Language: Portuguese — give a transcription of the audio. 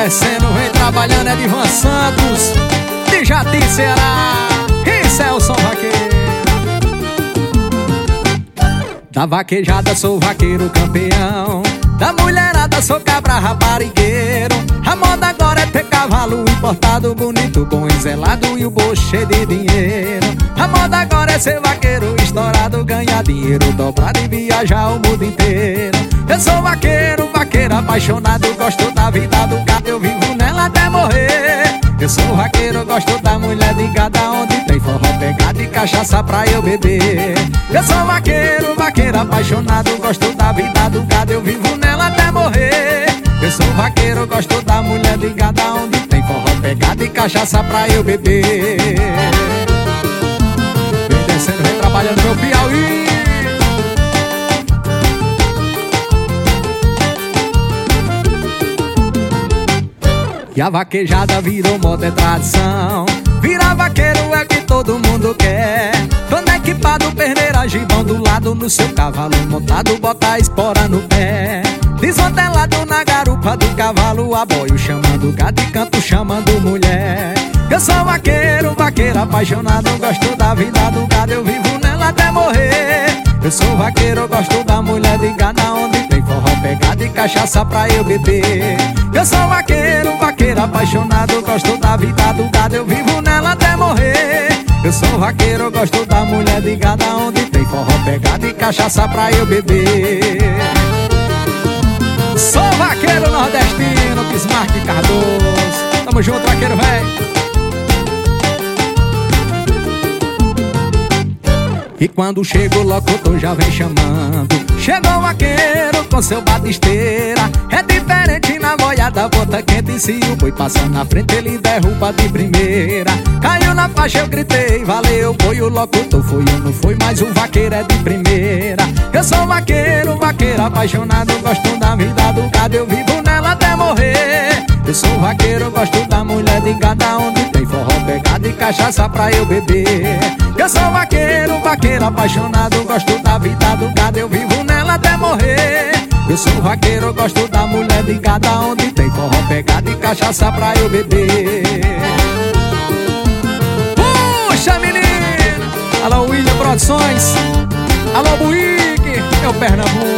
descendo, vem trabalhando, é de Van Santos, de Jati, Ceará. Isso é o som vaqueiro. Da vaquejada sou vaqueiro campeão, da mulherada sou cabra raparigueiro. A moda agora é ter cavalo importado, bonito, bom e zelado, e o bolso cheio de dinheiro. A moda agora é ser vaqueiro estourado, ganhar dinheiro dobrado e viajar o mundo inteiro. Eu sou vaqueiro, vaqueiro apaixonado, gosto da vida do gado, eu vivo nela até morrer. Eu sou vaqueiro, gosto da mulher de gado, onde tem forró, pegada e cachaça pra eu beber. Eu sou vaqueiro, vaqueiro apaixonado, gosto da vida do gado, eu vivo nela até morrer. Eu sou vaqueiro, gosto da mulher de gado, onde tem forró, pegada e cachaça pra eu beber. Vem descendo, vem trabalhando meu Piauí. E a vaquejada virou moda, é tradição. Virar vaqueiro é o que todo mundo quer. Quando equipado, perneira, gibão do lado, no seu cavalo montado, bota a espora no pé. Desmantelado na garupa do cavalo, aboio chamando gado e canto chamando mulher. Eu sou vaqueiro, vaqueiro apaixonado, gosto da vida do gado, eu vivo nela até morrer. Eu sou vaqueiro, gosto da mulher de gado, onde tem forró, pegada e cachaça pra eu beber. Eu sou vaqueiro, vaqueiro apaixonado, gosto da vida do gado, eu vivo nela até morrer. Eu sou vaqueiro, gosto da mulher de gado, onde tem forró, pegada e cachaça pra eu beber. Sou vaqueiro nordestino, Bismarck Cardoso. Tamo junto, vaqueiro velho. E quando chega o locutor já vem chamando. Chegou o vaqueiro com seu batisteira. É diferente na boiada, bota quente, e se o boi passar na frente ele derruba de primeira. Caiu na faixa, eu gritei, valeu boi. O locutor foi ou não foi, mas o vaqueiro é de primeira. Eu sou vaqueiro, vaqueiro apaixonado, gosto da vida do gado, eu vivo nela até morrer. Eu sou vaqueiro, gosto da mulher de gado, onde tem forró, pegada e cachaça pra eu beber. Eu sou vaqueiro, vaqueiro apaixonado, gosto da vida do gado, eu vivo nela até morrer. Eu sou vaqueiro, gosto da mulher de gado, onde tem forró, pegada e cachaça pra eu beber. Puxa, menina! Alô, William Produções. Alô, Buíque, meu Pernambuco.